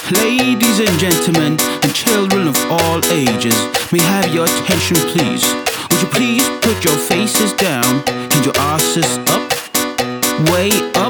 Ladies and gentlemen, and children of all ages, may I have your attention please? Would you please put your faces down and your asses up, way up?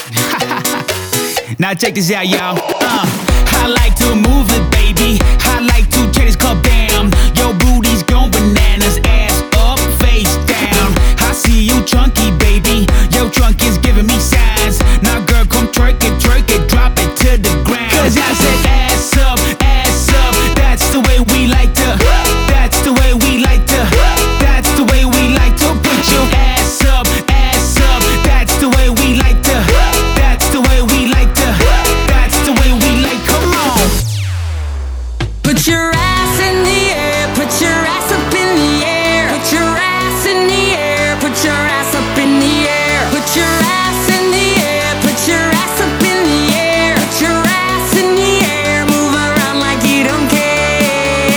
Now check this out, y'all. I like to move it, baby. I like to check this club down. Your booty's going bananas, ass up, face down. I see you chunky, baby. Your trunk is giving me signs. Now girl, come twerk it, drop it to the ground. Cause I said ass up, that's the way we like to. That's the way we like to. That's the way we like to. Put your ass up, that's the way we like to. That's the way we like to. That's the way we like, come on. Put your ass in the air, put your ass up in the air. Put your ass in the air, put your ass up in the air. Put your ass in the air, put your ass up in the air. Put your ass in the air, move around like you don't care.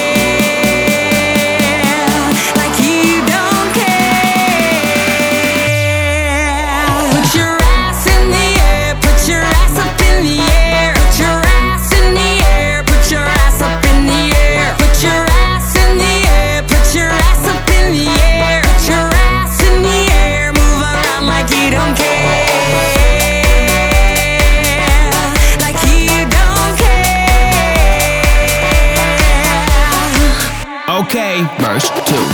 Like you don't care. Put your ass in the air, put your ass up in the air. Put your ass in the air, put your ass up in the air. Put your ass in the air, put your ass up in the air. Put your ass in the air, move around like you don't care. Like you don't care. Okay, verse 2.